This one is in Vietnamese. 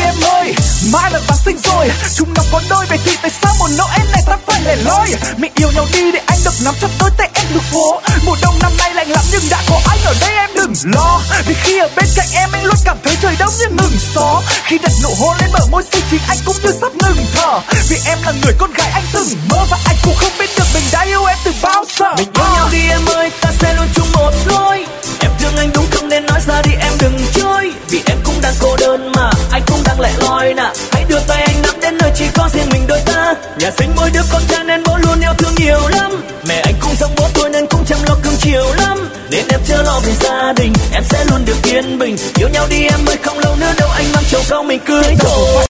em ơi, mai là Giáng sinh rồi, chúng nó có đôi vậy thì tại sao một Noel này ta phải lẻ loi? Mình yêu nhau đi để anh được nắm chặt đôi tay em đường phố. Mùa đông năm nay lạnh lắm nhưng đã có anh ở đây em đừng lo, vì khi ở bên cạnh em anh luôn cảm thấy trời đông như ngừng gió. Khi đặt nụ hôn lên bờ môi xinh thì anh cũng như sắp ngừng thở, vì em là người con gái anh từng mơ và anh cũng không biết được mình đã yêu em từ bao giờ. Mình yêu nhau đi em ơi, ta sẽ luôn chung một lối. Em thương anh đúng không nên nói ra đi em đừng chối, vì em cũng đang cô đơn mà anh cũng đang lẻ loi nè. Hãy đưa tay anh nắm đến nơi chỉ có riêng mình đôi ta. Nhà sinh mỗi đứa con trai nên bố luôn yêu thương nhiều lắm. Mẹ anh cũng giống bố tôi nên cũng chăm lo cưng chiều lắm. Nên em chớ lo về gia đình, em sẽ luôn được yên bình. Yêu nhau đi em ơi, không lâu nữa đâu anh mang chầu cao mình cưới rồi.